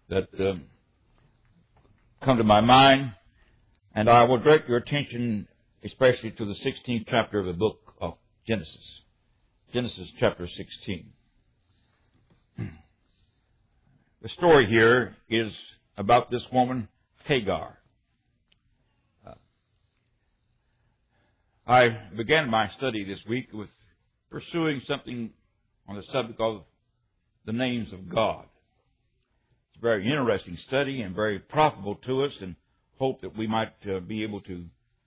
that come to my mind, and I will direct your attention especially to the 16th chapter of the book of Genesis. Genesis chapter 16. The story here is about this woman, Hagar. I began my study this week with pursuing something on the subject of the names of God. It's a very interesting study and very profitable to us, and hope that we might be able to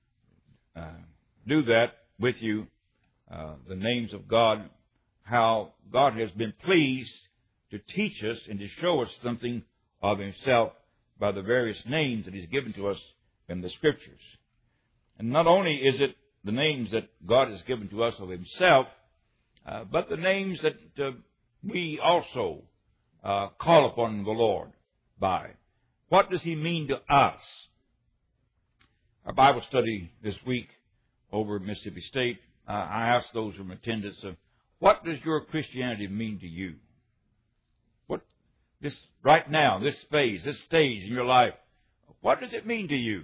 do that with you. The names of God, how God has been pleased to teach us and to show us something of Himself by the various names that He's given to us in the Scriptures. And not only is it the names that God has given to us of Himself, but the names that we also call upon the Lord by. What does He mean to us? Our Bible study this week over at Mississippi State, I asked those from attendance, what does your Christianity mean to you? What this right now, this phase, this stage in your life, what does it mean to you?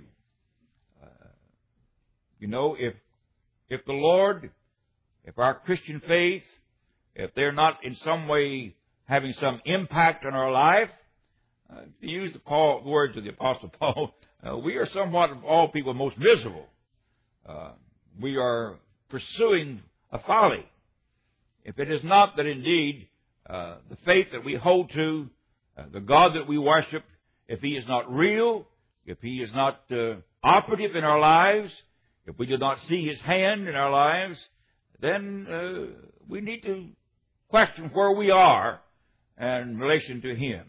If the Lord, if our Christian faith, if they're not in some way having some impact on our life, to use the words of the Apostle Paul, we are somewhat of all people most miserable. We are pursuing a folly. If it is not that indeed the faith that we hold to, the God that we worship, if He is not real, if He is not operative in our lives, if we do not see His hand in our lives, then we need to question where we are in relation to Him.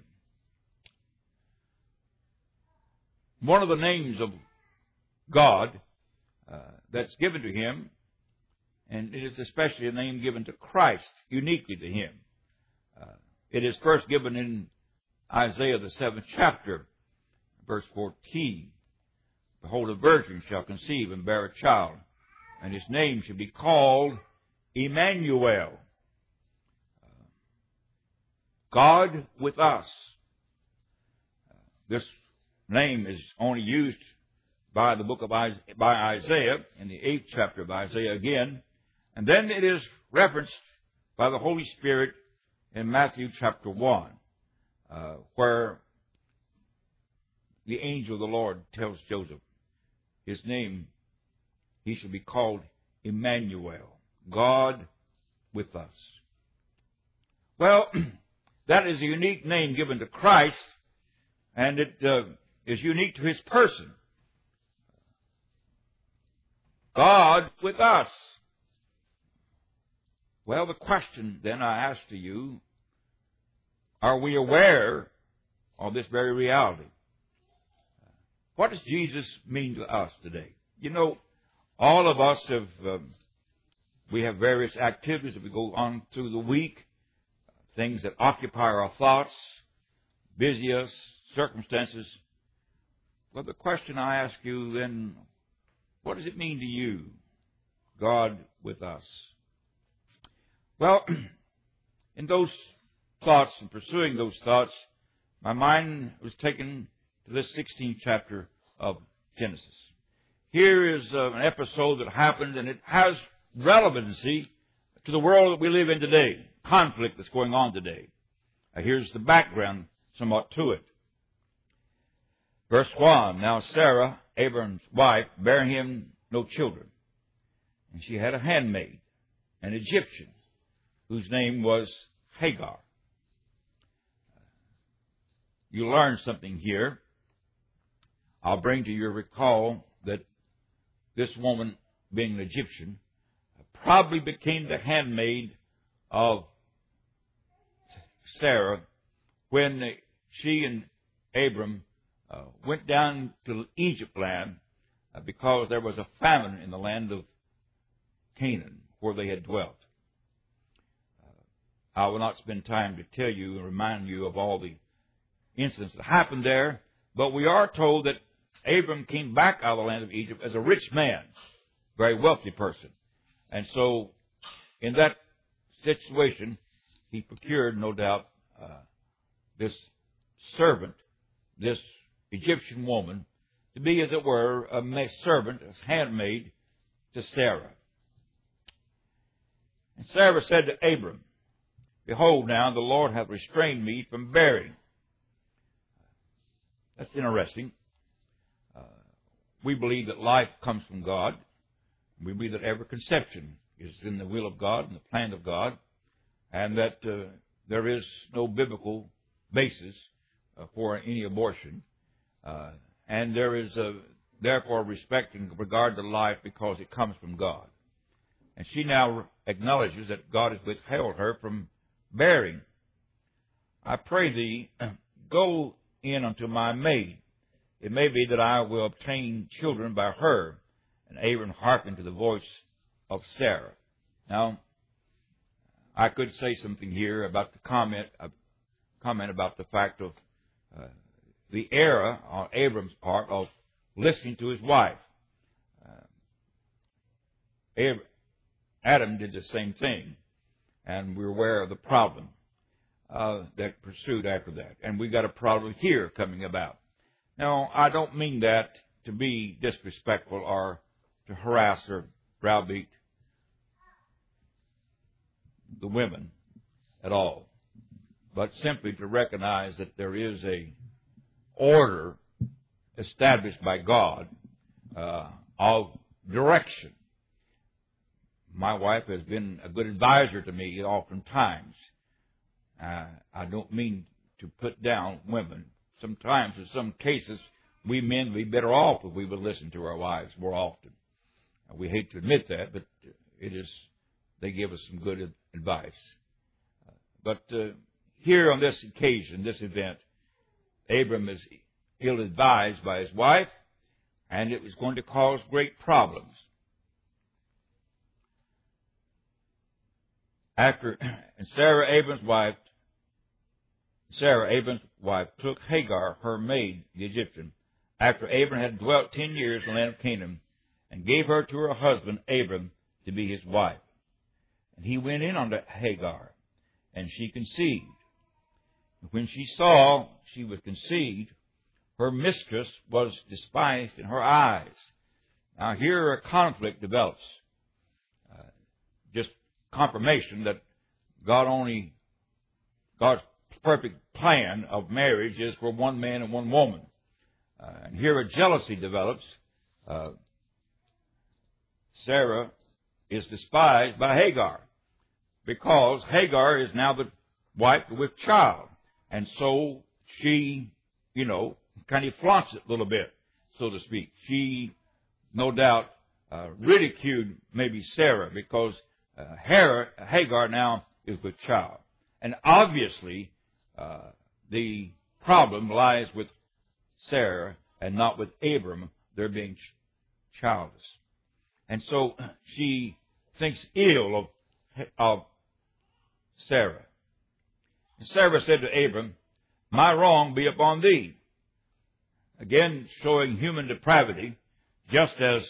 One of the names of God that's given to Him, and it is especially a name given to Christ, uniquely to Him. It is first given in Isaiah the 7th chapter, verse 14. Behold, a virgin shall conceive and bear a child, and his name shall be called Emmanuel. God with us. This name is only used by the book of by Isaiah in the 8th chapter of Isaiah again, and then it is referenced by the Holy Spirit in Matthew chapter 1, where the angel of the Lord tells Joseph, his name, he shall be called Emmanuel, God with us. Well, that is a unique name given to Christ, and it is unique to His person. God with us. Well, the question then I ask to you, are we aware of this very reality? What does Jesus mean to us today? You know, all of us we have various activities that we go on through the week, things that occupy our thoughts, busy us, circumstances. Well, the question I ask you then, what does it mean to you, God with us? Well, in those thoughts and pursuing those thoughts, my mind was taken to this 16th chapter of Genesis. Here is an episode that happened, and it has relevancy to the world that we live in today, conflict that's going on today. Here's the background somewhat to it. Verse 1, Now Sarah, Abram's wife, bare him no children, and she had a handmaid, an Egyptian, whose name was Hagar. You learn something here. I'll bring to your recall that this woman, being an Egyptian, probably became the handmaid of Sarah when she and Abram went down to Egypt land because there was a famine in the land of Canaan where they had dwelt. I will not spend time to tell you and remind you of all the incidents that happened there, but we are told that Abram came back out of the land of Egypt as a rich man, very wealthy person. And so in that situation, he procured, no doubt, this servant, this Egyptian woman, to be, as it were, a servant, a handmaid to Sarah. And Sarah said to Abram, Behold now, the Lord hath restrained me from bearing. That's interesting. We believe that life comes from God. We believe that every conception is in the will of God and the plan of God, and that there is no biblical basis for any abortion. And there is therefore respect and regard to life because it comes from God. And she now acknowledges that God has withheld her from bearing. I pray thee, go in unto my maid. It may be that I will obtain children by her. And Abram hearkened to the voice of Sarah. Now, I could say something here about the comment about the fact of the error on Abram's part of listening to his wife. Adam did the same thing, and we're aware of the problem that pursued after that. And we got a problem here coming about. Now, I don't mean that to be disrespectful or to harass or browbeat the women at all, but simply to recognize that there is a order established by God of direction. My wife has been a good advisor to me oftentimes. I don't mean to put down women. Sometimes, in some cases, we men would be better off if we would listen to our wives more often. We hate to admit that, but they give us some good advice. But here on this occasion, this event, Abram is ill-advised by his wife, and it was going to cause great problems. And Sarah, Abram's wife, took Hagar, her maid, the Egyptian, after Abram had dwelt 10 years in the land of Canaan, and gave her to her husband Abram to be his wife. And he went in unto Hagar, and she conceived. And when she saw she was conceived, her mistress was despised in her eyes. Now here a conflict develops. Just confirmation that God's perfect plan of marriage is for one man and one woman. And here a jealousy develops. Sarah is despised by Hagar because Hagar is now the wife with child. And so she, kind of flaunts it a little bit, so to speak. She, no doubt, ridiculed maybe Sarah because Hagar now is with child. And obviously, the problem lies with Sarah and not with Abram. They're being childless. And so she thinks ill of Sarah. And Sarah said to Abram, My wrong be upon thee. Again, showing human depravity, just as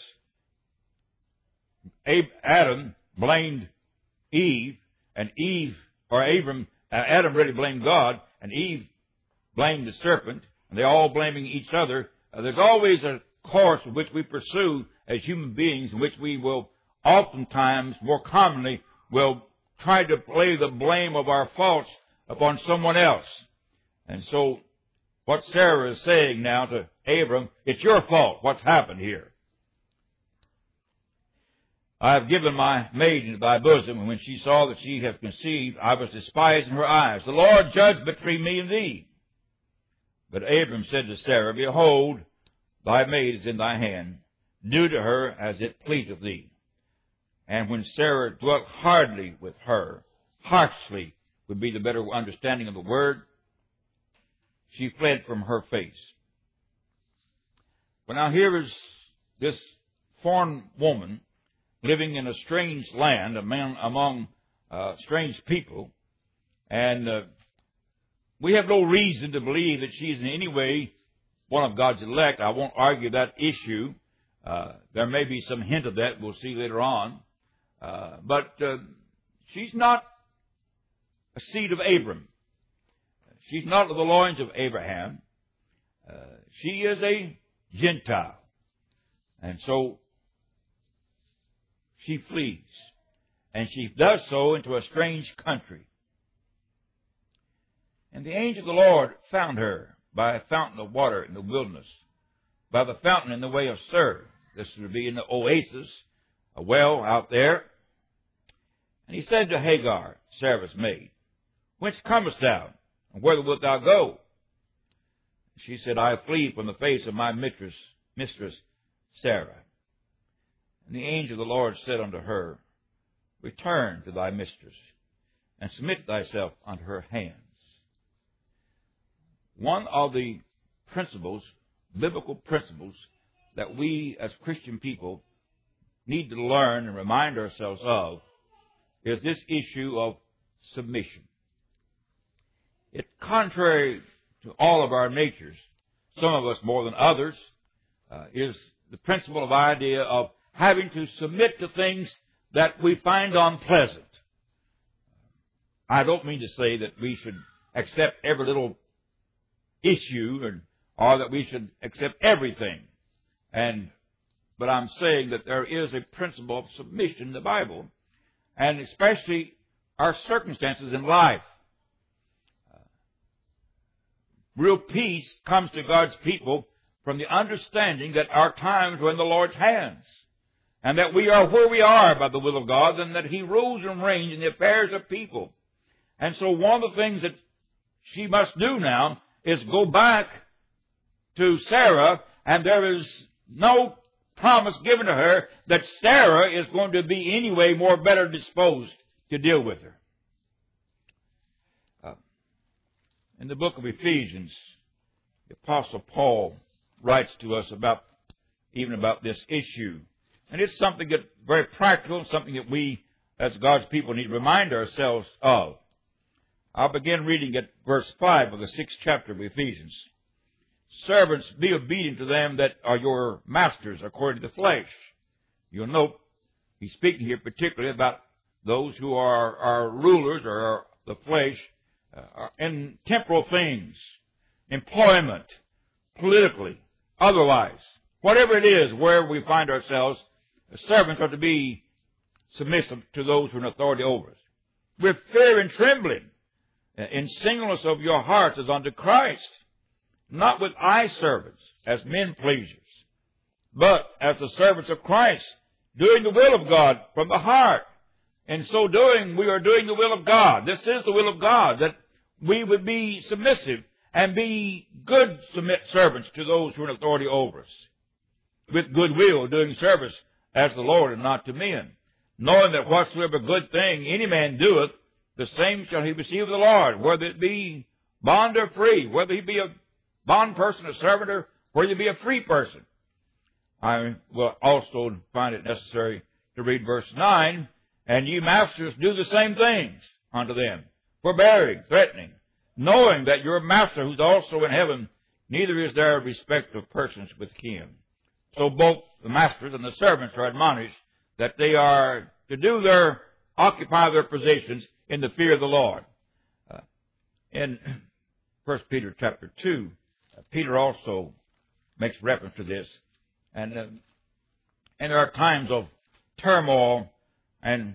Adam blamed Eve, and Adam really blamed God, and Eve blamed the serpent, and they're all blaming each other. There's always a course in which we pursue as human beings in which we will oftentimes, more commonly, will try to lay the blame of our faults upon someone else. And so what Sarah is saying now to Abram, it's your fault. What's happened here? I have given my maid into thy bosom, and when she saw that she had conceived, I was despised in her eyes. The Lord judged between me and thee. But Abram said to Sarah, Behold, thy maid is in thy hand. Do to her as it pleaseth thee. And when Sarah dwelt hardly with her, harshly would be the better understanding of the word, she fled from her face. But now here is this foreign woman living in a strange land among strange people, and we have no reason to believe that she's in any way one of God's elect. I won't argue that issue. There may be some hint of that we'll see later on. But she's not a seed of Abram. she's not of the loins of Abraham. She is a Gentile. And so she flees. And she does so into a strange country. And the angel of the Lord found her by a fountain of water in the wilderness, by the fountain in the way of Sur. This would be in the oasis, a well out there. And he said to Hagar, Sarah's maid, Whence comest thou, and whither wilt thou go? She said, I flee from the face of my mistress Sarah. And the angel of the Lord said unto her, Return to thy mistress, and submit thyself unto her hands. One of the principles, biblical principles, that we as Christian people need to learn and remind ourselves of is this issue of submission. It's contrary to all of our natures, some of us more than others, is the principle of idea of having to submit to things that we find unpleasant. I don't mean to say that we should accept every little issue or that we should accept everything. But I'm saying that there is a principle of submission in the Bible, and especially our circumstances in life. Real peace comes to God's people from the understanding that our times are in the Lord's hands, and that we are where we are by the will of God, and that He rules and reigns in the affairs of people. And so one of the things that she must do now is go back to Sarah, and there is no promise given to her that Sarah is going to be anyway more better disposed to deal with her. In the book of Ephesians, the Apostle Paul writes to us about this issue. And it's something that very practical, something that we as God's people need to remind ourselves of. I'll begin reading at verse 5 of the 6th chapter of Ephesians. Servants, be obedient to them that are your masters according to the flesh. You'll note he's speaking here particularly about those who are rulers or are the flesh in temporal things, employment, politically, otherwise. Whatever it is, wherever we find ourselves, servants are to be submissive to those who are in authority over us. With fear and trembling, in singleness of your hearts as unto Christ, not with eye service as men pleasers, but as the servants of Christ, doing the will of God from the heart. In so doing, we are doing the will of God. This is the will of God, that we would be submissive and be good servants to those who are in authority over us, with good will, doing service as the Lord and not to men, knowing that whatsoever good thing any man doeth, the same shall he receive of the Lord, whether it be bond or free, whether he be a bond person, a servant, or whether he be a free person. I will also find it necessary to read verse 9, and ye masters do the same things unto them, forbearing, threatening, knowing that your master, who's also in heaven, neither is there respect of persons with him. So both the masters and the servants are admonished that they are to occupy their positions in the fear of the Lord. In 1 Peter chapter 2, Peter also makes reference to this. And there are times of turmoil and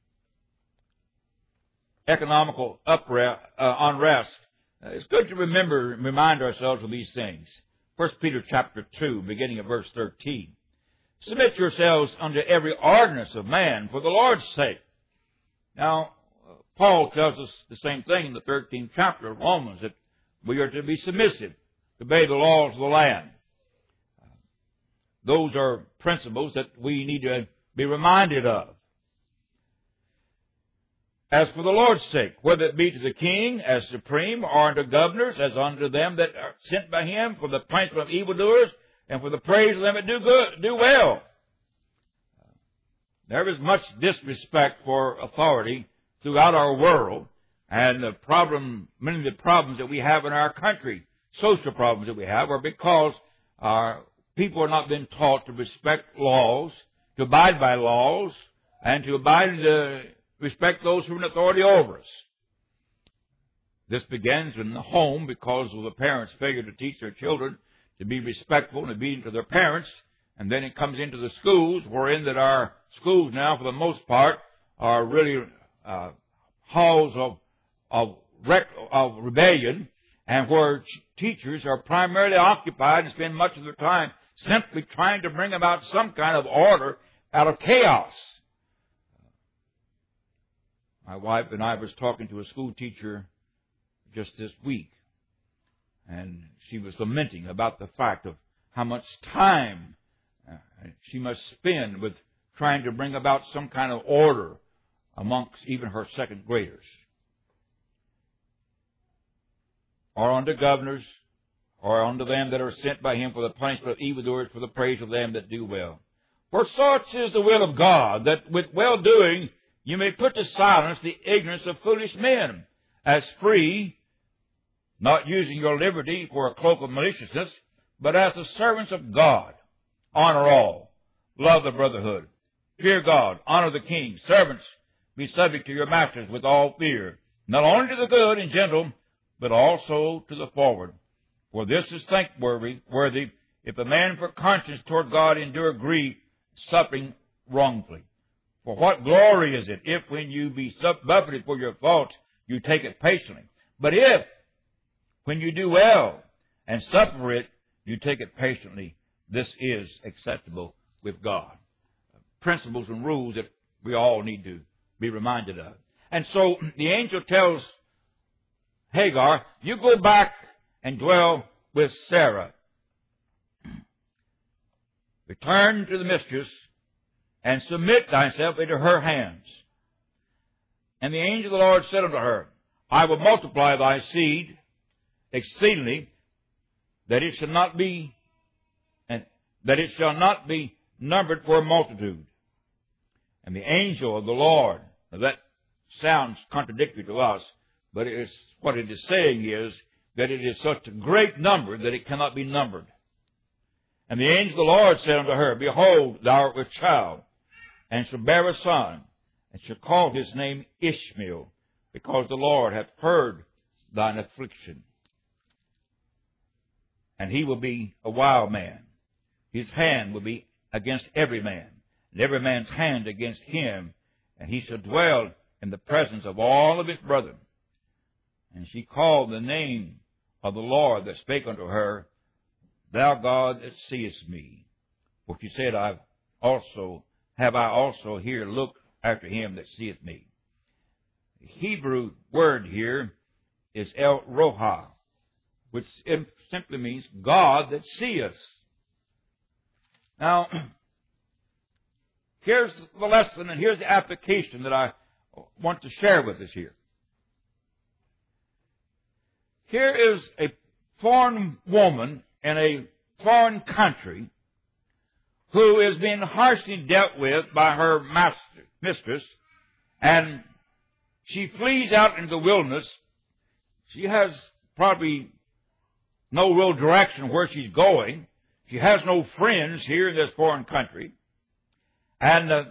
economical unrest. It's good to remind ourselves of these things. 1 Peter chapter 2, beginning at verse 13. Submit yourselves unto every ordinance of man for the Lord's sake. Now, Paul tells us the same thing in the 13th chapter of Romans, that we are to be submissive, to obey the laws of the land. Those are principles that we need to be reminded of. As for the Lord's sake, whether it be to the king as supreme, or unto governors as unto them that are sent by him, for the punishment of evildoers, and for the praise of them that do well. There is much disrespect for authority throughout our world, and many of the problems that we have in our country, social problems that we have, are because our people are not being taught to respect laws, to abide by laws, and to respect those who are in authority over us. This begins in the home because of the parents' failure to teach their children to be respectful and obedient to their parents. And then it comes into the schools, wherein that our schools now, for the most part, are really halls of rebellion, and where teachers are primarily occupied and spend much of their time simply trying to bring about some kind of order out of chaos. My wife and I was talking to a school teacher just this week, and she was lamenting about the fact of how much time she must spend with trying to bring about some kind of order amongst even her second graders, or unto governors, or unto them that are sent by him for the punishment of evildoers, for the praise of them that do well. For such is the will of God, that with well-doing you may put to silence the ignorance of foolish men, as free, not using your liberty for a cloak of maliciousness, but as the servants of God. Honor all. Love the brotherhood. Fear God. Honor the king. Servants, be subject to your masters with all fear, not only to the good and gentle, but also to the forward. For this is thankworthy, if a man for conscience toward God endure grief, suffering wrongfully. For what glory is it, if when you be buffeted for your faults, you take it patiently? But if, when you do well and suffer it, you take it patiently, this is acceptable with God. Principles and rules that we all need to be reminded of. And so the angel tells Hagar, you go back and dwell with Sarah. Return to the mistress and submit thyself into her hands. And the angel of the Lord said unto her, I will multiply thy seed exceedingly, that it shall not be numbered for a multitude. And the angel of the Lord, now that sounds contradictory to us, but what it is saying is that it is such a great number that it cannot be numbered. And the angel of the Lord said unto her, Behold, thou art with child, and shall bear a son, and shall call his name Ishmael, because the Lord hath heard thine affliction. And he will be a wild man. His hand will be against every man, and every man's hand against him, and he shall dwell in the presence of all of his brethren. And she called the name of the Lord that spake unto her, Thou God that seest me. For she said, have I also here looked after him that seeth me. The Hebrew word here is El Roha, which simply means God that seeth. Now, here's the lesson and here's the application that I want to share with us here. Here is a foreign woman in a foreign country who is being harshly dealt with by her mistress, and she flees out into the wilderness. She has probably no real direction where she's going. She has no friends here in this foreign country. And the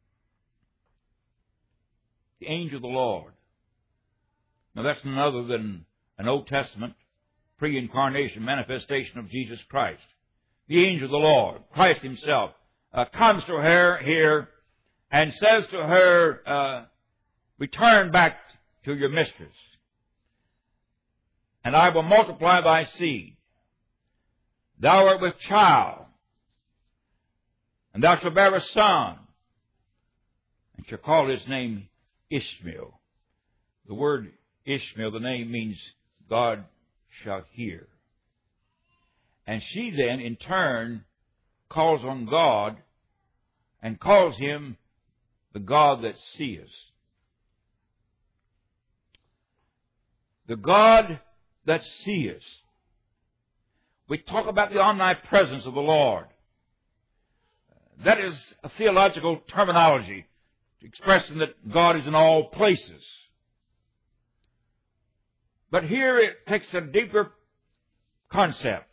angel of the Lord. Now that's none other than an Old Testament pre-incarnation manifestation of Jesus Christ. The angel of the Lord, Christ himself, comes to her here and says to her, return back to your mistress, and I will multiply thy seed. Thou art with child, and thou shalt bear a son, and shalt call his name Ishmael. The word Ishmael, the name means God shall hear. And she then, in turn, calls on God and calls him the God that sees. The God that sees. We talk about the omnipresence of the Lord. That is a theological terminology expressing that God is in all places. But here it takes a deeper concept.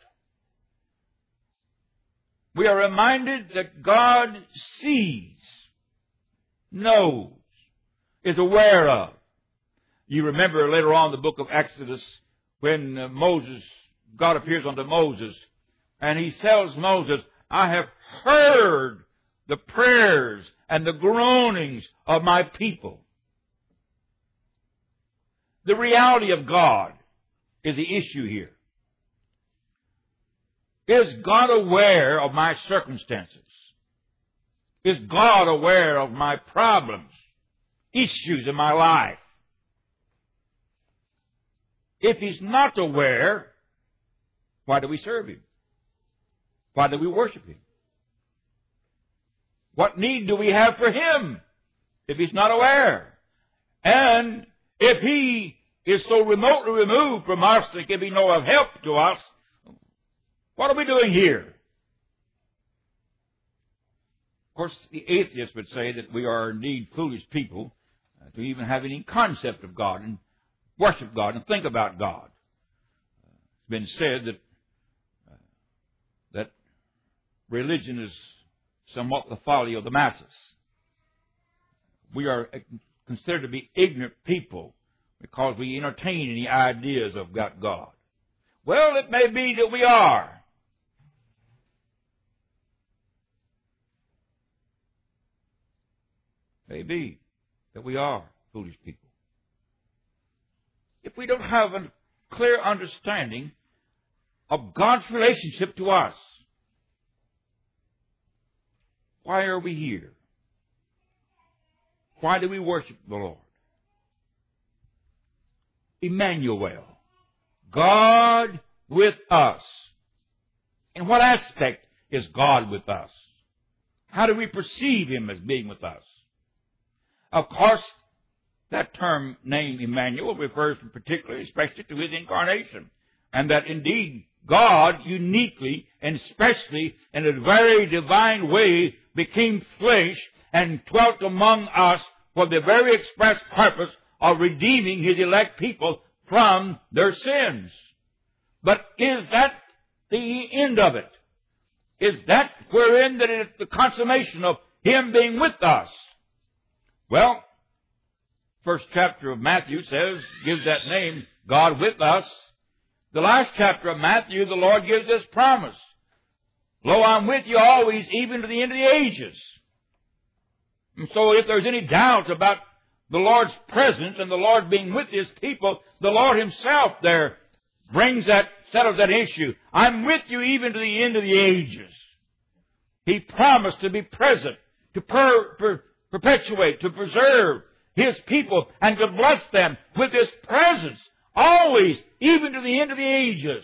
We are reminded that God sees, knows, is aware of. You remember later on in the book of Exodus when God appears unto Moses, and he tells Moses, I have heard the prayers and the groanings of my people. The reality of God is the issue here. Is God aware of my circumstances? Is God aware of my problems, issues in my life? If He's not aware, why do we serve Him? Why do we worship Him? What need do we have for Him if He's not aware? And if He is so remotely removed from us that can be no help to us, what are we doing here? Of course, the atheist would say that we are indeed foolish people to even have any concept of God and worship God and think about God. It's been said that religion is somewhat the folly of the masses. We are considered to be ignorant people because we entertain any ideas of God. Well, it may be that we are. May be that we are foolish people. If we don't have a clear understanding of God's relationship to us, why are we here? Why do we worship the Lord? Emmanuel, God with us. In what aspect is God with us? How do we perceive Him as being with us? Of course, that term name Emmanuel refers particularly, especially to His incarnation. And that indeed God uniquely and especially in a very divine way became flesh and dwelt among us for the very express purpose of redeeming His elect people from their sins. But is that the end of it? Is that wherein that it is the consummation of Him being with us? Well, first chapter of Matthew gives that name, God with us. The last chapter of Matthew, the Lord gives this promise. Lo, I'm with you always, even to the end of the ages. And so if there's any doubt about the Lord's presence and the Lord being with His people, the Lord Himself there settles that issue. I'm with you even to the end of the ages. He promised to be present, to perpetuate, to preserve His people, and to bless them with His presence, always, even to the end of the ages.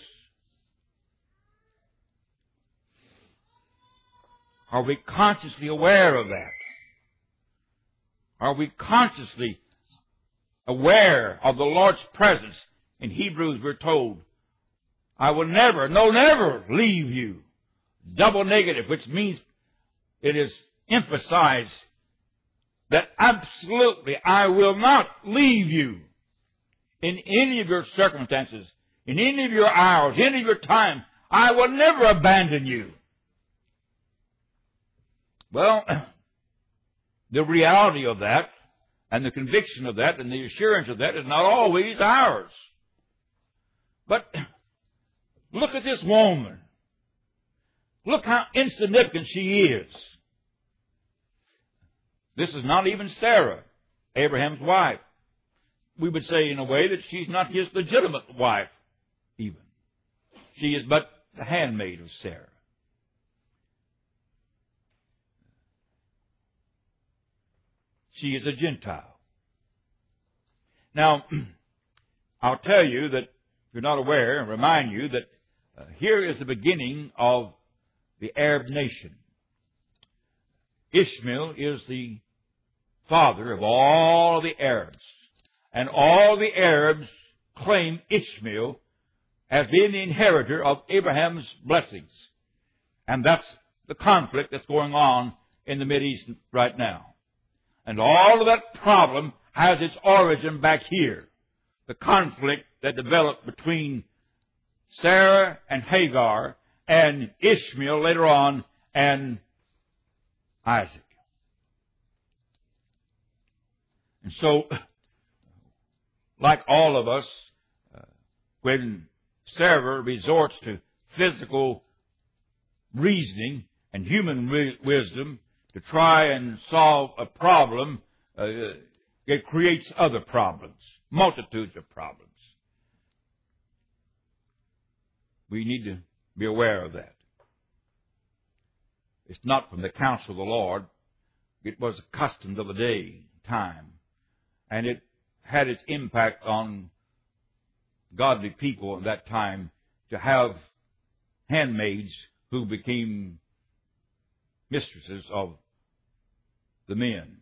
Are we consciously aware of that? Are we consciously aware of the Lord's presence? In Hebrews we're told, I will never leave you. Double negative, which means it is emphasized that absolutely I will not leave you in any of your circumstances, in any of your hours, any of your time. I will never abandon you. Well, the reality of that and the conviction of that and the assurance of that is not always ours. But look at this woman. Look how insignificant she is. This is not even Sarah, Abraham's wife. We would say in a way that she's not his legitimate wife even. She is but the handmaid of Sarah. She is a Gentile. Now, I'll tell you that, if you're not aware, and remind you that here is the beginning of the Arab nation. Ishmael is the father of all the Arabs. And all the Arabs claim Ishmael as being the inheritor of Abraham's blessings. And that's the conflict that's going on in the Mideast right now. And all of that problem has its origin back here. The conflict that developed between Sarah and Hagar and Ishmael later on and Isaac. And so like all of us, when Sarah resorts to physical reasoning and human wisdom to try and solve a problem, it creates other problems, multitudes of problems. We need to be aware of that. It's not from the counsel of the Lord. It was a custom of the day, time, and it had its impact on godly people at that time to have handmaids who became mistresses of the men.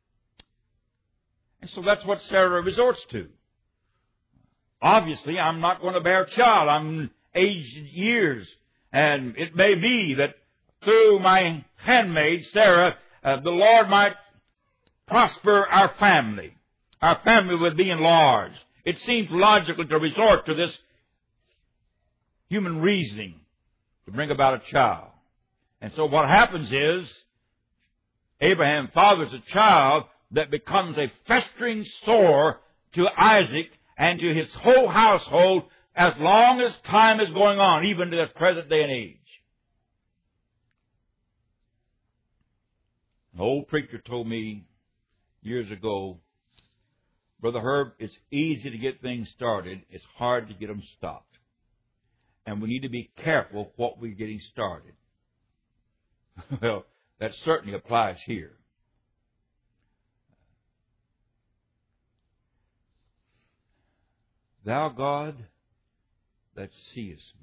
And so that's what Sarah resorts to. Obviously, I'm not going to bear a child. I'm aged in years. And it may be that through my handmaid, Sarah, the Lord might prosper our family. Our family would be enlarged. It seems logical to resort to this human reasoning to bring about a child. And so what happens is, Abraham fathers a child that becomes a festering sore to Isaac and to his whole household as long as time is going on, even to the present day and age. An old preacher told me years ago, Brother Herb, it's easy to get things started. It's hard to get them stopped. And we need to be careful what we're getting started. Well, that certainly applies here. Thou God that seest me.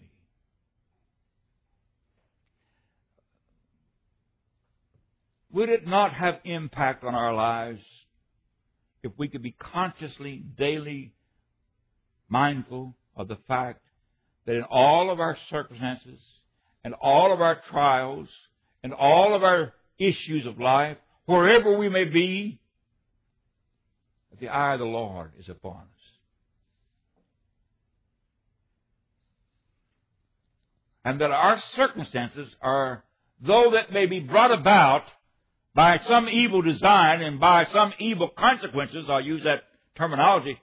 Would it not have impact on our lives if we could be consciously, daily mindful of the fact that in all of our circumstances and all of our trials and all of our issues of life, wherever we may be, that the eye of the Lord is upon us. And that our circumstances are, though that may be brought about by some evil design and by some evil consequences, I'll use that terminology,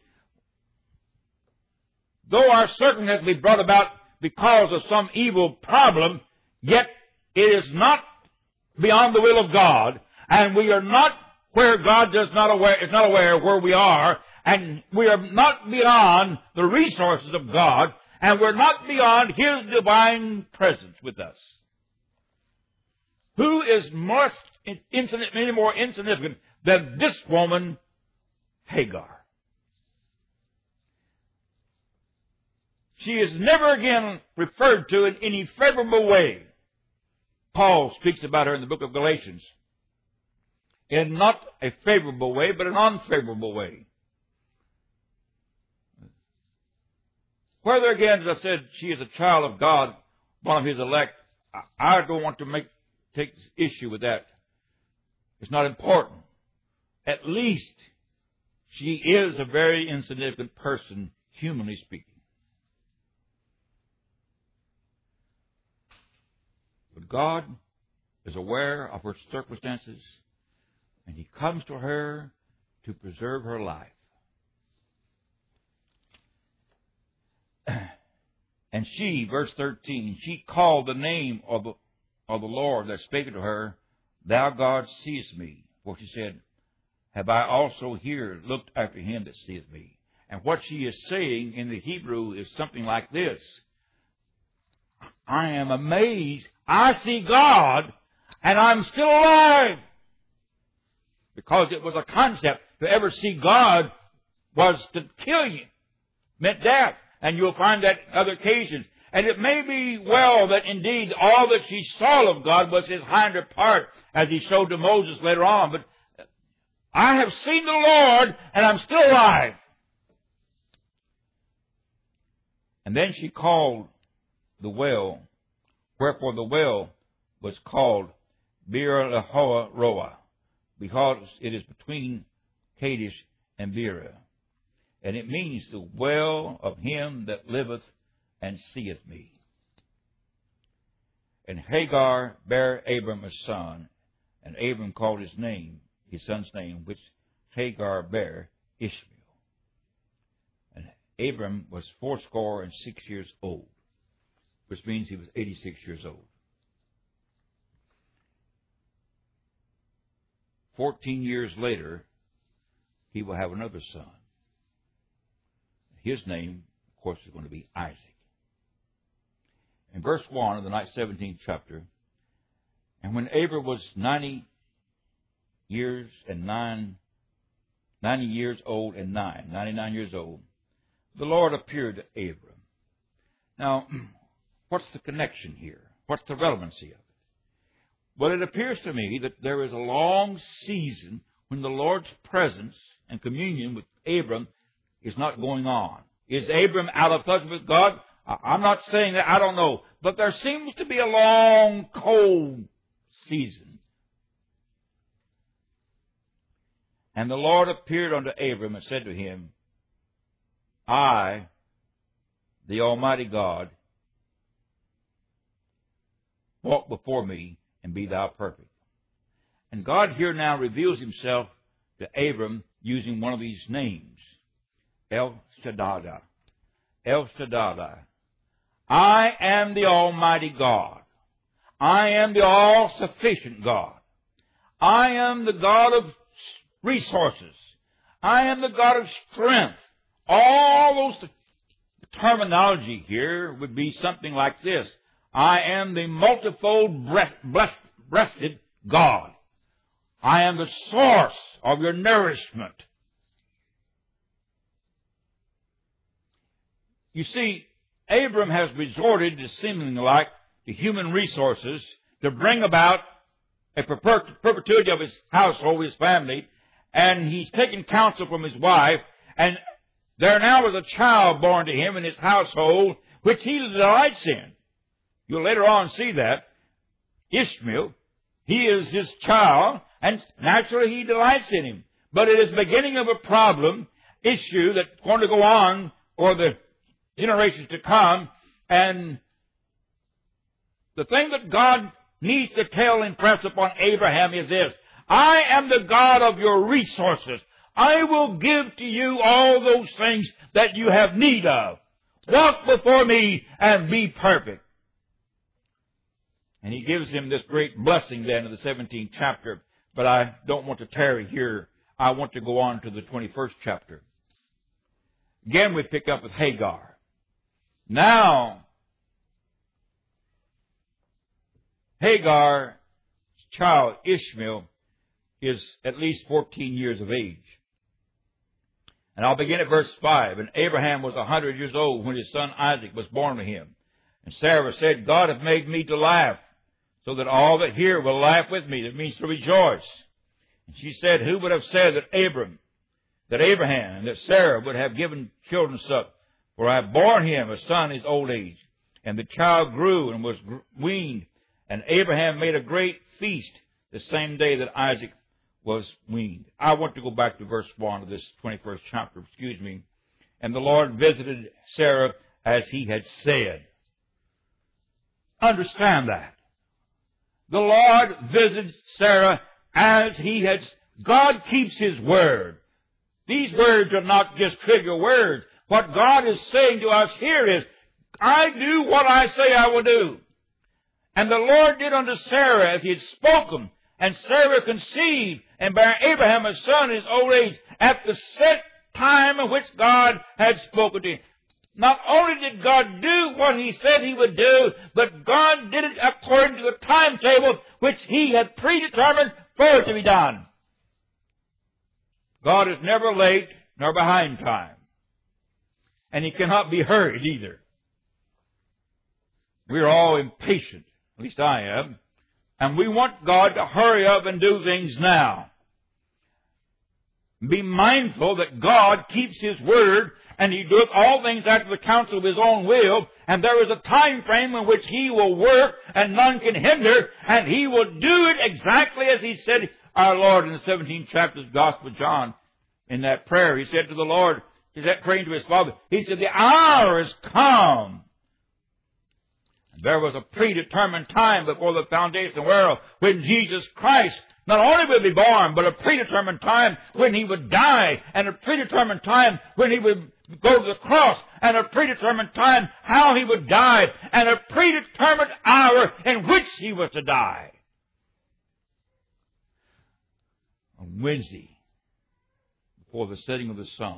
though our circumstances be brought about because of some evil problem, yet it is not beyond the will of God, and we are not where God is not aware of where we are, and we are not beyond the resources of God, and we're not beyond His divine presence with us. Who is any more insignificant than this woman, Hagar? She is never again referred to in any favorable way. Paul speaks about her in the book of Galatians in not a favorable way, but an unfavorable way. Whether, again, as I said, she is a child of God, one of His elect, I don't want to take issue with that. It's not important. At least she is a very insignificant person, humanly speaking. But God is aware of her circumstances, and He comes to her to preserve her life. And she, verse 13, she called the name of the Lord that spake to her, Thou God seest me. For she said, Have I also here looked after him that seeth me? And what she is saying in the Hebrew is something like this. I am amazed. I see God, and I'm still alive. Because it was a concept. To ever see God was to kill you. Meant death. And you'll find that on other occasions. And it may be well that indeed all that she saw of God was His hinder part, as He showed to Moses later on. But I have seen the Lord, and I'm still alive. And then she called the well, wherefore the well was called Beer-lahai-roi, because it is between Kadesh and Beerah. And it means the well of him that liveth and seeth me. And Hagar bare Abram a son, and Abram called his son's name, which Hagar bare Ishmael. Abram was 86 years old, which means he was 86 years old. 14 years later, he will have another son. His name, of course, is going to be Isaac. In verse 1 of the 17th chapter, and when Abram was 90 years old and 99 years old, the Lord appeared to Abram. Now, what's the connection here? What's the relevancy of it? Well, it appears to me that there is a long season when the Lord's presence and communion with Abram is not going on. Is Abram out of touch with God? I'm not saying that. I don't know. But there seems to be a long, cold season. And the Lord appeared unto Abram and said to him, I, the Almighty God, walk before me and be thou perfect. And God here now reveals himself to Abram using one of these names, El Shaddai. El Shaddai. I am the Almighty God. I am the all-sufficient God. I am the God of resources. I am the God of strength. All those terminology here would be something like this. I am the multifold breasted God. I am the source of your nourishment. You see, Abram has resorted to seemingly like the human resources to bring about a perpetuity of his household, his family, and he's taken counsel from his wife, and there now was a child born to him in his household, which he delights in. You'll later on see that. Ishmael, he is his child, and naturally he delights in him. But it is the beginning of a problem, issue that's going to go on for the generations to come, and the thing that God needs to tell and impress upon Abraham is this: I am the God of your resources. I will give to you all those things that you have need of. Walk before me and be perfect. And he gives him this great blessing then in the 17th chapter. But I don't want to tarry here. I want to go on to the 21st chapter. Again, we pick up with Hagar. Now, Hagar's child, Ishmael, is at least 14 years of age. And I'll begin at verse 5. And Abraham was 100 years old when his son Isaac was born to him. And Sarah said, God hath made me to laugh, so that all that hear will laugh with me. That means to rejoice. And she said, who would have said that Abraham, and that Sarah would have given children suck? For I have borne him a son in his old age. And the child grew and was weaned. And Abraham made a great feast the same day that Isaac was weaned. I want to go back to verse 1 of this 21st chapter, And the Lord visited Sarah as he had said. Understand that. The Lord visited Sarah as he had. God keeps his word. These words are not just trivial words. What God is saying to us here is, I do what I say I will do. And the Lord did unto Sarah as he had spoken. And Sarah conceived and bare Abraham a son in his old age at the set time in which God had spoken to him. Not only did God do what he said he would do, but God did it according to the timetable which he had predetermined for it to be done. God is never late nor behind time. And he cannot be hurried either. We're all impatient. At least I am. And we want God to hurry up and do things now. Be mindful that God keeps his word, and he doeth all things after the counsel of his own will, and there is a time frame in which he will work and none can hinder, and he will do it exactly as he said, our Lord in the 17th chapter of the Gospel of John. In that prayer, he said to the Lord, he said praying to his Father, he said, the hour is come. There was a predetermined time before the foundation of the world when Jesus Christ not only would be born, but a predetermined time when he would die, and a predetermined time when he would go to the cross, and a predetermined time how he would die, and a predetermined hour in which he was to die. On Wednesday, before the setting of the sun.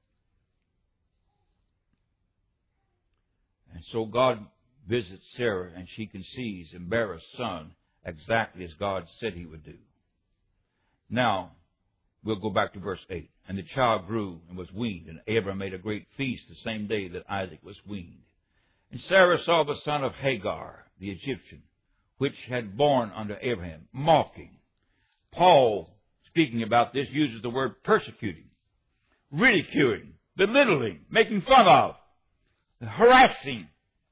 And so God visits Sarah, and she conceives and bears a son exactly as God said he would do. Now, we'll go back to verse 8. And the child grew and was weaned, and Abraham made a great feast the same day that Isaac was weaned. And Sarah saw the son of Hagar, the Egyptian, which had borne unto Abraham, mocking. Paul, speaking about this, uses the word persecuting, ridiculing, belittling, making fun of, harassing.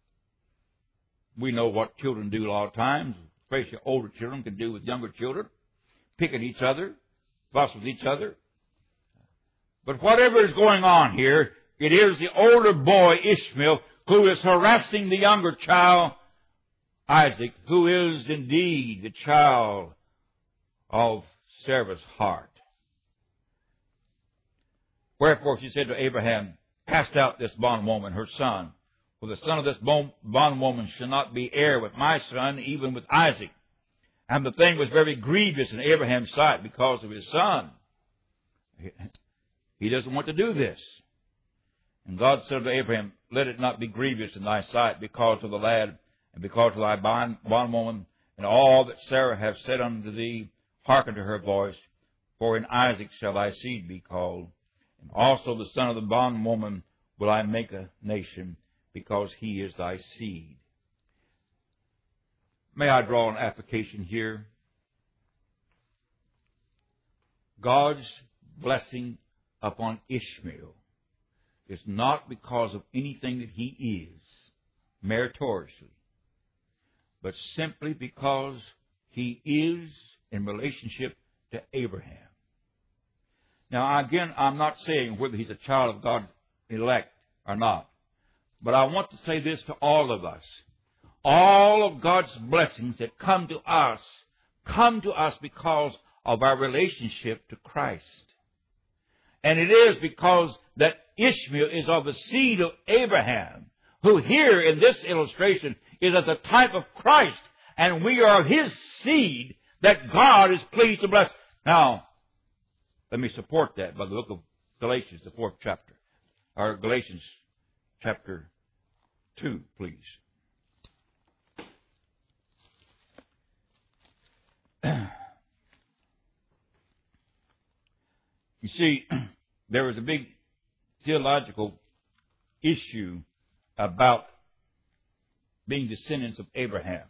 We know what children do a lot of times, especially older children can do with younger children, pick at each other, fuss with each other. But whatever is going on here, it is the older boy, Ishmael, who is harassing the younger child, Isaac, who is indeed the child of Sarah's heart. Wherefore she said to Abraham, cast out this bondwoman, her son, for the son of this bondwoman shall not be heir with my son, even with Isaac. And the thing was very grievous in Abraham's sight because of his son. He doesn't want to do this. And God said to Abraham, let it not be grievous in thy sight because of the lad, and because of thy bondwoman, and all that Sarah hath said unto thee, hearken to her voice, for in Isaac shall thy seed be called. And also the son of the bondwoman will I make a nation, because he is thy seed. May I draw an application here? God's blessing upon Ishmael is not because of anything that he is, meritoriously, but simply because he is in relationship to Abraham. Now, again, I'm not saying whether he's a child of God elect or not, but I want to say this to all of us. All of God's blessings that come to us because of our relationship to Christ. And it is because that Ishmael is of the seed of Abraham, who here in this illustration is as a type of Christ, and we are his seed that God is pleased to bless. Now, let me support that by the book of Galatians, the 4th chapter, or Galatians chapter 2, please. You see, there was a big theological issue about being descendants of Abraham.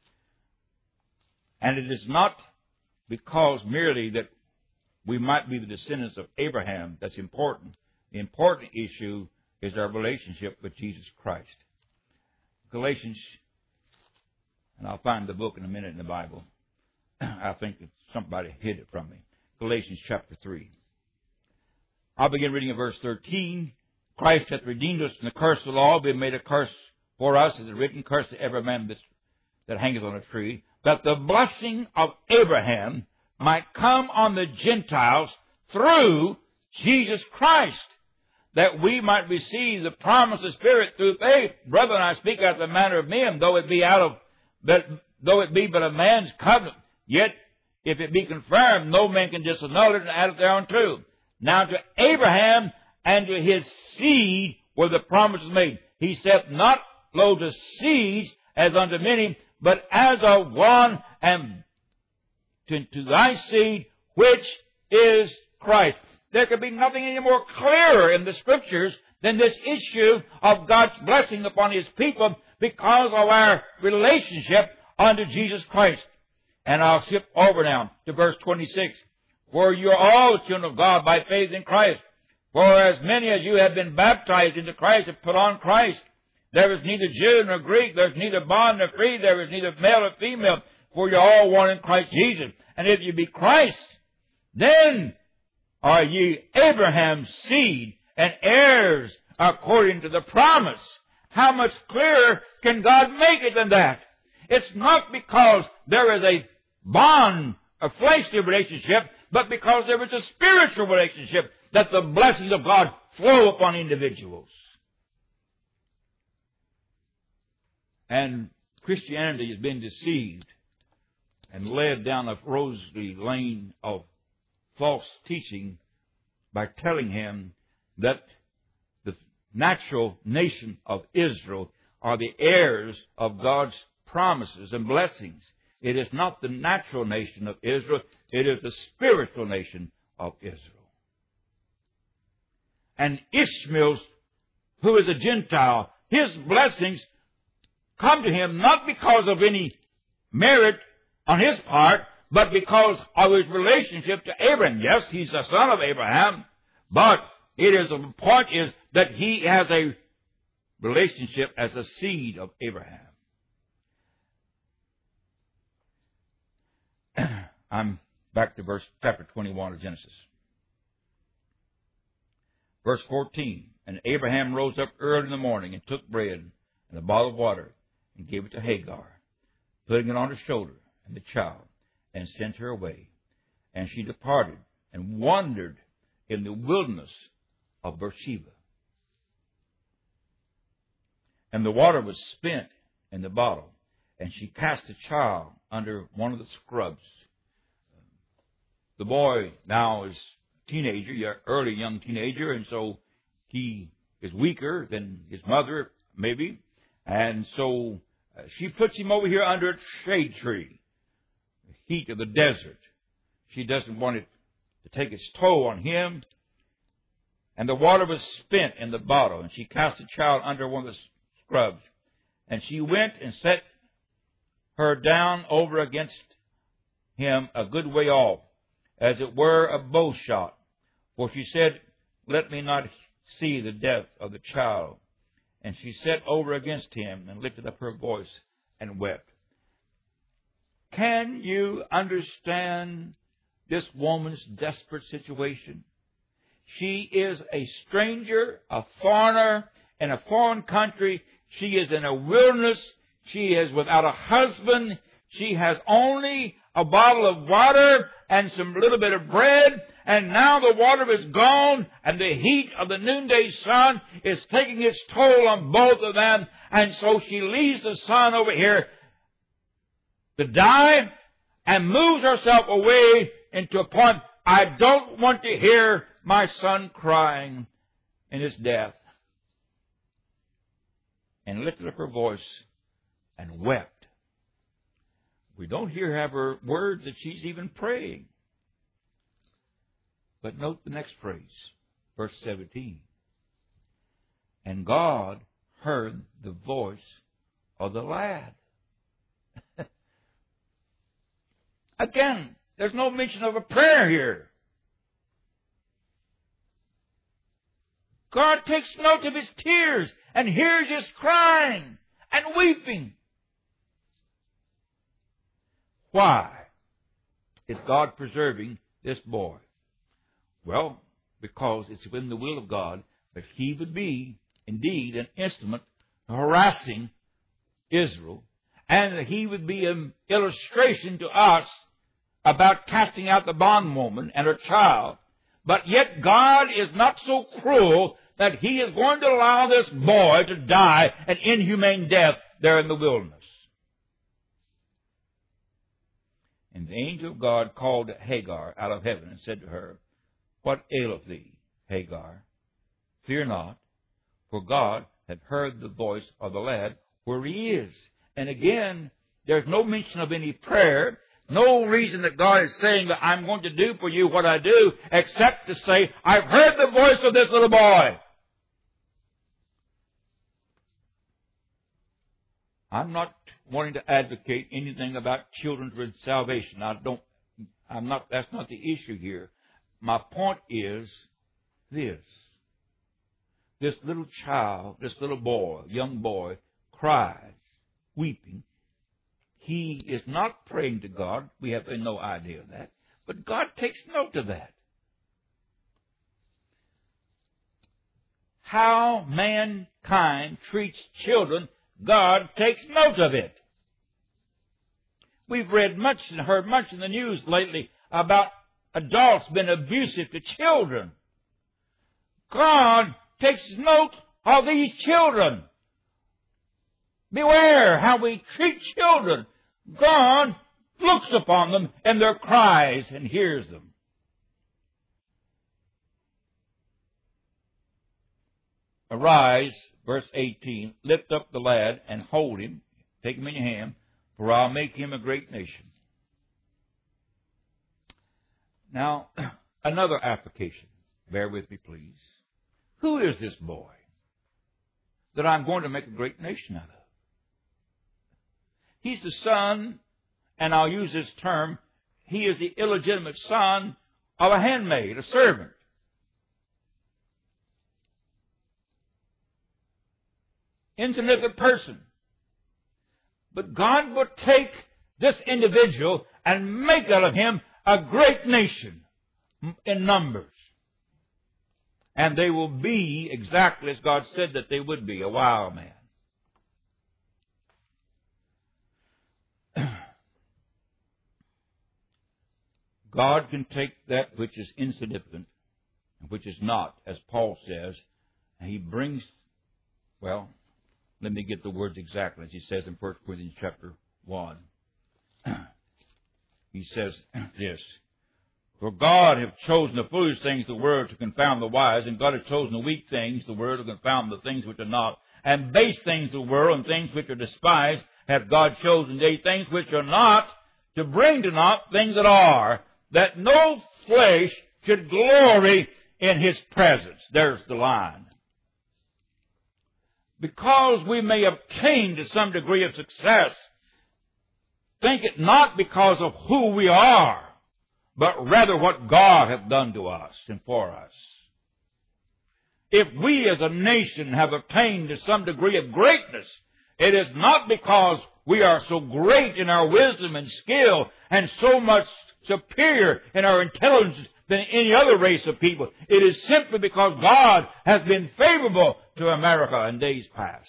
And it is not because merely that we might be the descendants of Abraham that's important. The important issue is our relationship with Jesus Christ. Galatians, and I'll find the book in a minute in the Bible. I think that somebody hid it from me. Galatians chapter 3. I'll begin reading at verse 13. Christ hath redeemed us from the curse of the law, being made a curse for us, as it is written, curse to every man that hangeth on a tree, that the blessing of Abraham might come on the Gentiles through Jesus Christ, that we might receive the promise of the Spirit through faith. Brethren, I speak after the manner of men, though it be but a man's covenant, yet if it be confirmed, no man can disannul it and add it thereunto. Now to Abraham and to his seed were the promises made. He said, not lo to seeds as unto many, but as of one, and to thy seed, which is Christ. There could be nothing any more clearer in the Scriptures than this issue of God's blessing upon his people because of our relationship unto Jesus Christ. And I'll skip over now to verse 26. For you are all children of God by faith in Christ. For as many as you have been baptized into Christ have put on Christ. There is neither Jew nor Greek, there is neither bond nor free, there is neither male nor female, for you are all one in Christ Jesus. And if you be Christ, then are ye Abraham's seed and heirs according to the promise. How much clearer can God make it than that? It's not because there is a bond, a fleshly relationship, but because there is a spiritual relationship that the blessings of God flow upon individuals. And Christianity has been deceived and led down a rosy lane of false teaching by telling him that the natural nation of Israel are the heirs of God's promises and blessings. It is not the natural nation of Israel. It is the spiritual nation of Israel. And Ishmael, who is a Gentile, his blessings come to him not because of any merit on his part, but because of his relationship to Abraham. Yes, he's a son of Abraham, but the point is that he has a relationship as a seed of Abraham. I'm back to chapter 21 of Genesis. Verse 14, and Abraham rose up early in the morning and took bread and a bottle of water and gave it to Hagar, putting it on her shoulder and the child, and sent her away. And she departed and wandered in the wilderness of Beersheba. And the water was spent in the bottle, and she cast the child under one of the scrubs. The boy now is a teenager, early young teenager, and so he is weaker than his mother, maybe. And so she puts him over here under a shade tree, the heat of the desert. She doesn't want it to take its toll on him. And the water was spent in the bottle, and she cast the child under one of the scrubs. And she went and set her down over against him a good way off, as it were a bow shot. For she said, let me not see the death of the child. And she sat over against him and lifted up her voice and wept. Can you understand this woman's desperate situation? She is a stranger, a foreigner, in a foreign country. She is in a wilderness. She is without a husband. She has only a bottle of water and some little bit of bread. And now the water is gone, and the heat of the noonday sun is taking its toll on both of them. And so she leaves the son over here to die and moves herself away into a point, I don't want to hear my son crying in his death. And lifted up her voice and wept. We don't hear her words that she's even praying. But note the next phrase, verse 17. And God heard the voice of the lad. Again, there's no mention of a prayer here. God takes note of his tears and hears his crying and weeping. Why is God preserving this boy? Well, because it's within the will of God that he would be, indeed, an instrument harassing Israel, and that he would be an illustration to us about casting out the bondwoman and her child. But yet God is not so cruel that he is going to allow this boy to die an inhumane death there in the wilderness. And the angel of God called Hagar out of heaven and said to her, What aileth thee, Hagar? Fear not, for God hath heard the voice of the lad where he is. And again, there's no mention of any prayer, no reason that God is saying that I'm going to do for you what I do, except to say, I've heard the voice of this little boy. I'm not wanting to advocate anything about children's salvation. That's not the issue here. My point is this. This little child, this little boy, young boy, cries, weeping. He is not praying to God. We have no idea of that. But God takes note of that. How mankind treats children, God takes note of it. We've read much and heard much in the news lately about adults being abusive to children. God takes note of these children. Beware how we treat children. God looks upon them and their cries and hears them. Arise, verse 18, lift up the lad and hold him, take him in your hand, for I'll make him a great nation. Now, another application. Bear with me, please. Who is this boy that I'm going to make a great nation out of? He's the son, and I'll use this term, he is the illegitimate son of a handmaid, a servant. Insignificant person. But God will take this individual and make out of him a great nation in numbers. And they will be exactly as God said that they would be, a wild man. God can take that which is insignificant, and which is not, as Paul says, and he brings, well, let me get the words exactly, as he says in 1 Corinthians chapter 1. He says this, for God hath chosen the foolish things of the world to confound the wise, and God hath chosen the weak things of the world to confound the things which are not, and base things of the world and things which are despised hath God chosen, yea, things which are not, to bring to naught things that are, that no flesh should glory in his presence. There's the line. Because we may obtain to some degree of success, think it not because of who we are, but rather what God hath done to us and for us. If we as a nation have attained to some degree of greatness, it is not because we are so great in our wisdom and skill and so much superior in our intelligence than any other race of people. It is simply because God has been favorable to America in days past.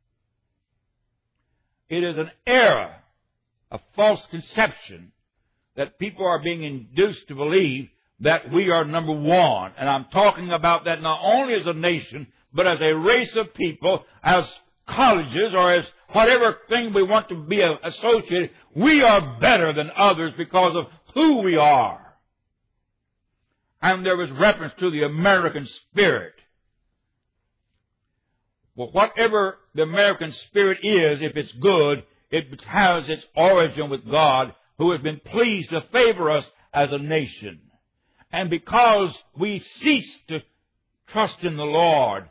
It is an error, a false conception, that people are being induced to believe that we are number one. And I'm talking about that not only as a nation, but as a race of people, as colleges, or as whatever thing we want to be associated. We are better than others because of who we are. And there was reference to the American spirit. Well, whatever the American spirit is, if it's good, it has its origin with God, who has been pleased to favor us as a nation. And because we cease to trust in the Lord,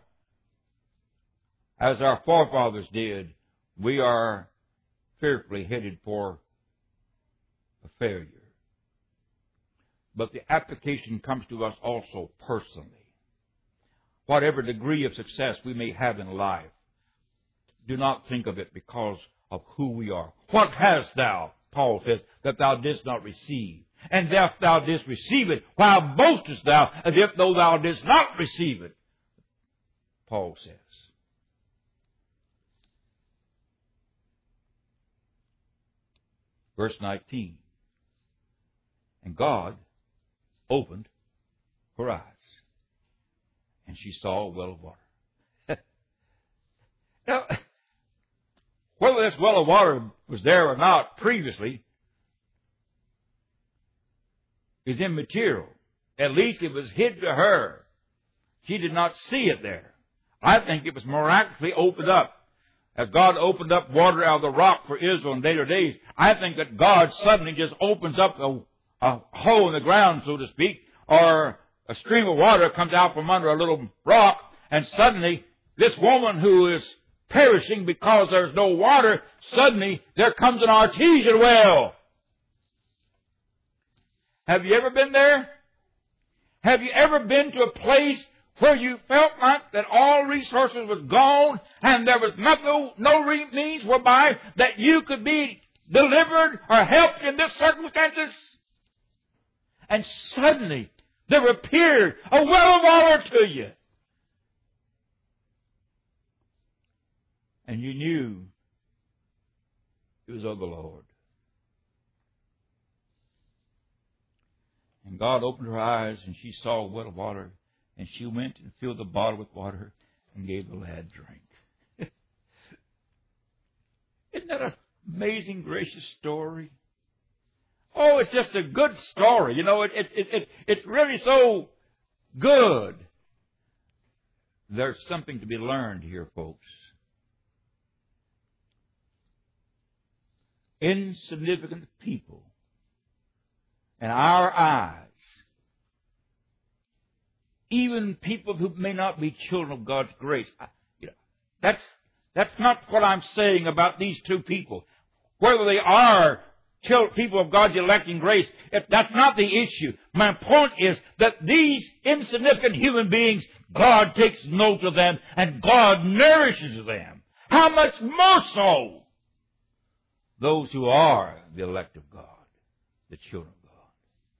as our forefathers did, we are fearfully headed for a failure. But the application comes to us also personally. Whatever degree of success we may have in life, do not think of it because of who we are. What hast thou, Paul says, that thou didst not receive? And if thou didst receive it, why boastest thou as if though thou didst not receive it? Paul says. Verse 19. And God opened her eyes, and she saw a well of water. Now, whether this well of water was there or not previously is immaterial. At least it was hid to her. She did not see it there. I think it was miraculously opened up. As God opened up water out of the rock for Israel in later days, I think that God suddenly just opens up a hole in the ground, so to speak, or a stream of water comes out from under a little rock, and suddenly this woman who is perishing because there's no water, suddenly there comes an artesian well. Have you ever been there? Have you ever been to a place where you felt like that all resources was gone and there was no means whereby that you could be delivered or helped in this circumstances? And suddenly there appeared a well of water to you. And you knew it was of the Lord. And God opened her eyes, and she saw a well of water, And she went and filled the bottle with water and gave the lad drink. Isn't that an amazing, gracious story? Oh, it's just a good story. You know, it's really so good. There's something to be learned here, folks. Insignificant people in our eyes, even people who may not be children of God's grace. That's not what I'm saying about these two people. Whether they are people of God's electing grace, that's not the issue. My point is that these insignificant human beings, God takes note of them and God nourishes them. How much more so those who are the elect of God, the children of God.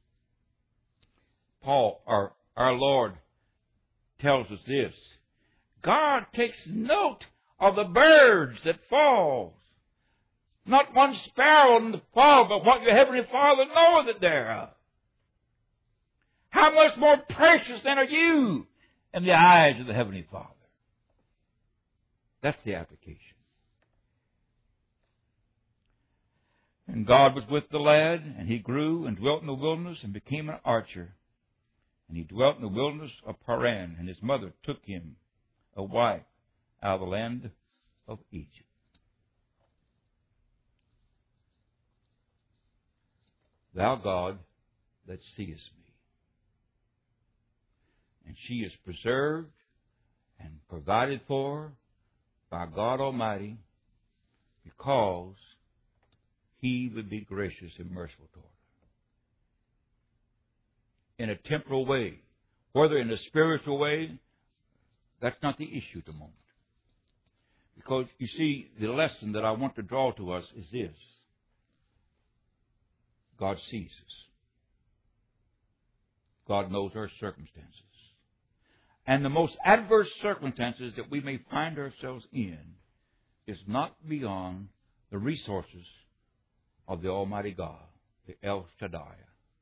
Paul, our Lord, tells us this. God takes note of the birds that fall. Not one sparrow in the fall, but what your heavenly Father knoweth thereof. How much more precious then are you in the eyes of the heavenly Father? That's the application. And God was with the lad, and he grew and dwelt in the wilderness and became an archer. And he dwelt in the wilderness of Paran, and his mother took him a wife out of the land of Egypt. Thou God that seest me. And she is preserved and provided for by God Almighty because He would be gracious and merciful toward her. In a temporal way, whether in a spiritual way, that's not the issue at the moment. Because, you see, the lesson that I want to draw to us is this. God sees us. God knows our circumstances. And the most adverse circumstances that we may find ourselves in is not beyond the resources of the Almighty God, the El Shaddai.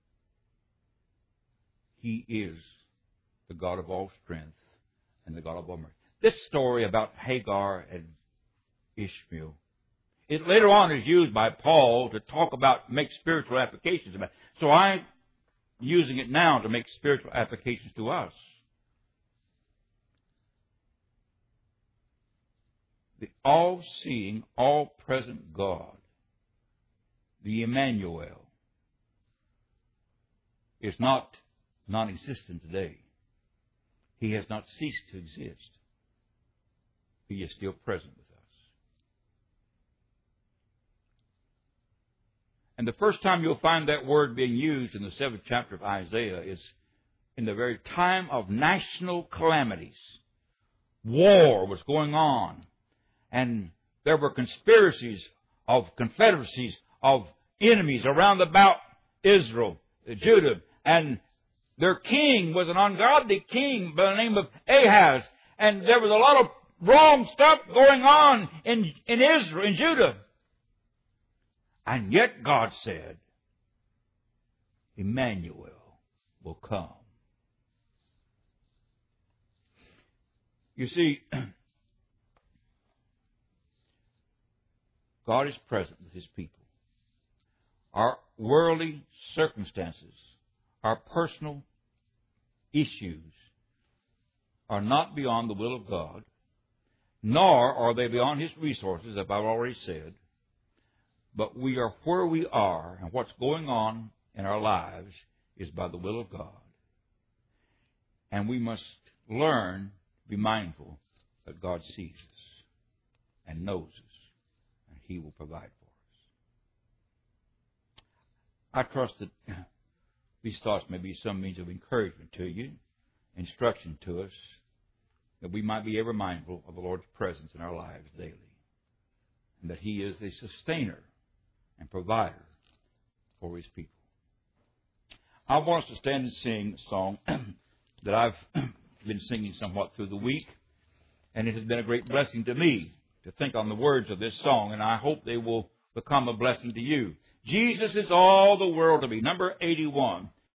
He is the God of all strength and the God of all mercy. This story about Hagar and Ishmael, it later on is used by Paul to talk about, make spiritual applications about it. So I'm using it now to make spiritual applications to us. The all-seeing, all-present God, the Emmanuel, is not non-existent today. He has not ceased to exist. He is still present with us. And the first time you'll find that word being used in the 7th chapter of Isaiah is in the very time of national calamities. War was going on. And there were conspiracies of confederacies of enemies around about Israel, Judah. And their king was an ungodly king by the name of Ahaz. And there was a lot of wrong stuff going on in Israel, in Judah. And yet God said, Emmanuel will come. You see, God is present with His people. Our worldly circumstances, our personal issues are not beyond the will of God, nor are they beyond His resources, as I've already said. But we are where we are, and what's going on in our lives is by the will of God. And we must learn to be mindful that God sees us and knows us, and He will provide for us. I trust that these thoughts may be some means of encouragement to you, instruction to us, that we might be ever mindful of the Lord's presence in our lives daily, and that He is the sustainer and provider for His people. I want us to stand and sing a song that I've been singing somewhat through the week, and it has been a great blessing to me to think on the words of this song, and I hope they will become a blessing to you. Jesus is all the world to me. Number 81.